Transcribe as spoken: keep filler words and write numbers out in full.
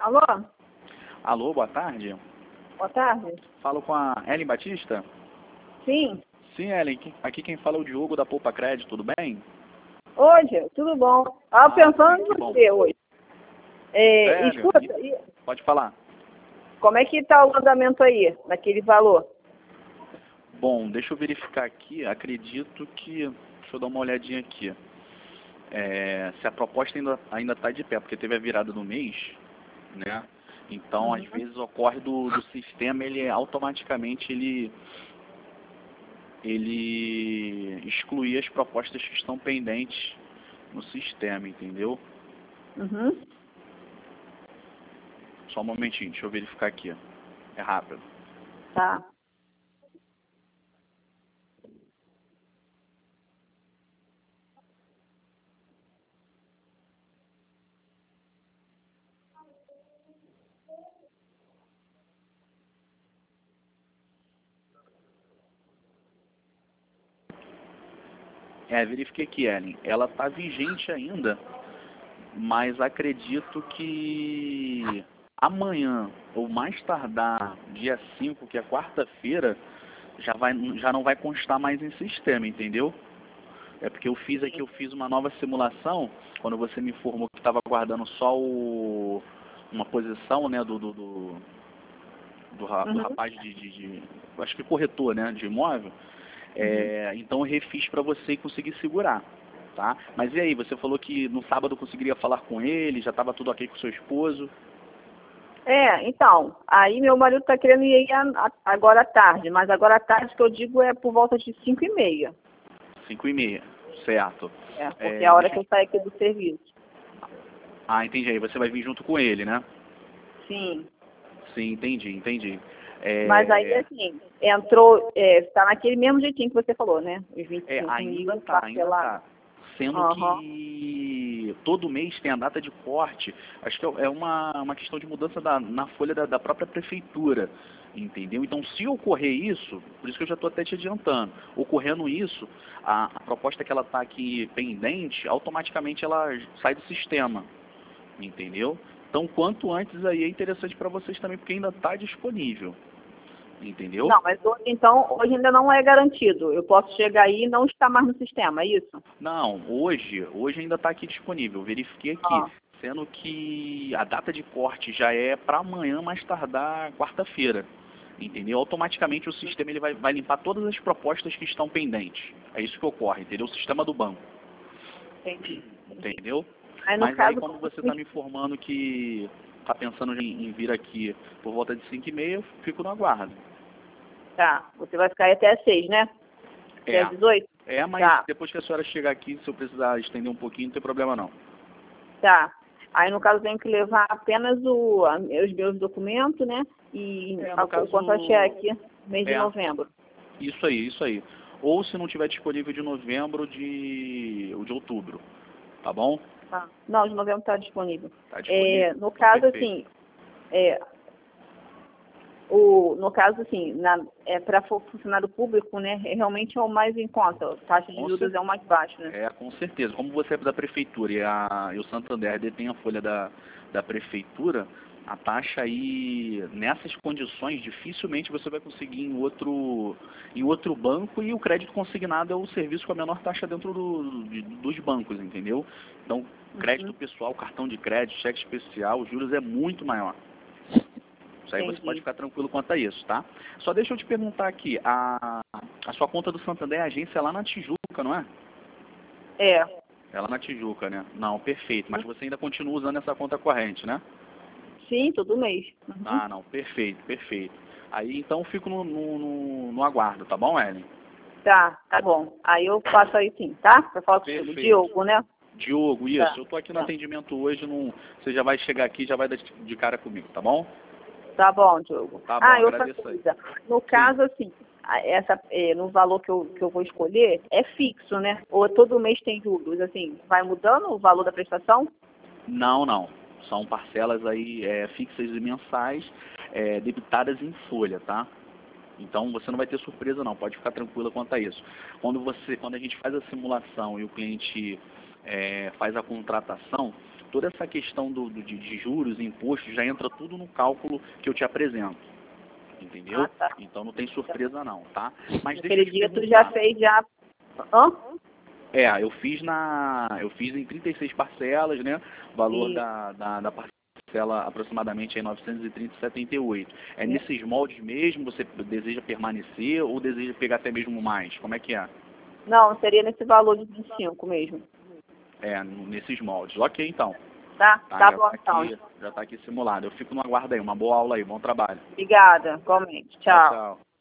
Alô? Alô, boa tarde. Boa tarde. Falo com a Ellen Batista? Sim. Sim, Ellen. Aqui quem fala é o Diogo da Poupa Crédito, tudo bem? Hoje, tudo bom? Estava Ah, pensando sim, em que bom. você hoje. É, Sério? escuta, e Pode falar. como é que está o andamento aí, naquele valor? Bom, deixa eu verificar aqui. Acredito que... Deixa eu dar uma olhadinha aqui. É, se a proposta ainda ainda está de pé, porque teve a virada do mês, né? Então, Uhum. às vezes ocorre do, do sistema, ele automaticamente ele ele excluir as propostas que estão pendentes no sistema, entendeu? Uhum. Só um momentinho, deixa eu verificar aqui. É rápido. Tá. É, verifiquei aqui, Ellen. Ela está vigente ainda, mas acredito que amanhã, ou mais tardar, dia cinco, que é quarta-feira, já, vai, já não vai constar mais em sistema, entendeu? É porque eu fiz aqui, eu fiz uma nova simulação, quando você me informou que estava guardando só o, uma posição, né, do, do, do, do, ra- do Uhum. rapaz de, de, de, acho que corretor, né, de imóvel. É, então eu refiz para você e consegui segurar, tá? Mas e aí, você falou que no sábado conseguiria falar com ele, já estava tudo ok com seu esposo? É, então, aí meu marido está querendo ir a- a- agora à tarde, mas agora à tarde que eu digo é por volta de cinco e meia. Cinco e meia, certo. É, porque é É, a hora deixa que eu- eu saio aqui do serviço. Ah, entendi. Aí você vai vir junto com ele, né? Sim. Sim, entendi, entendi. Mas aí, É, assim, entrou, está naquele mesmo jeitinho que você falou, né? Os vinte e é, cinco ainda mil tá, ainda parcelado. tá. Sendo Aham. que todo mês tem a data de corte, acho que é uma, uma questão de mudança da, na folha da, da própria prefeitura, entendeu? Então, se ocorrer isso, por isso que eu já estou até te adiantando, ocorrendo isso, a, a proposta que ela está aqui pendente, automaticamente ela sai do sistema, entendeu? Então, quanto antes aí é interessante para vocês também, porque ainda está disponível, entendeu? Não, mas hoje, então, hoje ainda não é garantido. Eu posso chegar aí e não estar mais no sistema, é isso? Não, hoje, hoje ainda está aqui disponível. Eu verifiquei aqui, Ah, sendo que a data de corte já é para amanhã, mais tardar quarta-feira. Entendeu? Automaticamente o sistema ele vai, vai limpar todas as propostas que estão pendentes. É isso que ocorre, entendeu? O sistema do banco. entendi. Entendeu? Aí, no Mas aí caso, como você está me informando que está pensando em, em vir aqui por volta de cinco e meia, eu fico no aguardo. tá, você vai ficar aí até às seis, né? Até às É. dezoito? É, mas Tá, depois que a senhora chegar aqui, se eu precisar estender um pouquinho, não tem problema não. tá. Aí, no caso, eu tenho que levar apenas o, a- os meus documentos, né? E É, a, no o caso, contra-cheque, mês de é, novembro. isso aí, isso aí. Ou se não tiver disponível de novembro, de, o de outubro, tá bom? Tá. Não, de novembro está disponível. Tá disponível? É, no Então, caso, perfeito. assim, é, o, no caso, assim, na, é, para funcionário público, né, é, realmente é o mais em conta. A taxa de Com juros cer- é o mais baixo, né? É, com certeza. Como você é da prefeitura e, a, e o Santander detém a folha da, da prefeitura, a taxa aí, nessas condições, dificilmente você vai conseguir em outro, em outro banco, e o crédito consignado é o serviço com a menor taxa dentro do, de- dos bancos, entendeu? Então, crédito Uhum, pessoal, cartão de crédito, cheque especial, os juros é muito maior. Isso aí você pode entendi. ficar tranquilo quanto a isso, tá? Só deixa eu te perguntar aqui, a, a sua conta do Santander, a agência é lá na Tijuca, não é? É, É lá na Tijuca, né? Não, perfeito. Mas você ainda continua usando essa conta corrente, né? sim, todo mês. Uhum. Ah, não, perfeito, perfeito. Aí então eu fico no, no, no, no aguardo, tá bom, Ellen? Tá, tá bom. Aí eu passo aí sim, tá? Pra falar contigo. Perfeito. Diogo, né? Diogo, isso. Tá, Eu tô aqui no tá. atendimento hoje, não, você já vai chegar aqui e já vai dar de cara comigo, tá bom? Tá bom, Diogo. Tá bom, Ah, e outra agradeço aí. coisa. No Sim. caso, assim, a- essa, eh, no valor que eu, que eu vou escolher, é fixo, né? Ou todo mês tem juros, assim, vai mudando o valor da prestação? Não, não. São parcelas aí é, fixas e mensais, é, debitadas em folha, tá? Então você não vai ter surpresa não, pode ficar tranquila quanto a isso. Quando você, quando a gente faz a simulação e o cliente é, faz a contratação, toda essa questão do, do de, de juros, impostos, já entra tudo no cálculo que eu te apresento. Entendeu? Ah, tá. Então não tem surpresa não, tá? Mas deixa Aquele eu te dia tu perguntar. já fez já... Hã? É, eu fiz na. Eu fiz em trinta e seis parcelas, né? O valor Isso. da, da, da parcela aproximadamente é novecentos e trinta vírgula setenta e oito. É Isso. nesses moldes mesmo? Você deseja permanecer ou deseja pegar até mesmo mais? Como é que é? Não, seria nesse valor de vinte e cinco mesmo. É, n- nesses moldes. Ok, então. Tá? Tá, Tá já bom tá então. aqui, já tá aqui simulado. Eu fico no aguardo aí. Uma boa aula aí. Bom trabalho. Obrigada, igualmente. Tchau, Tchau. tchau.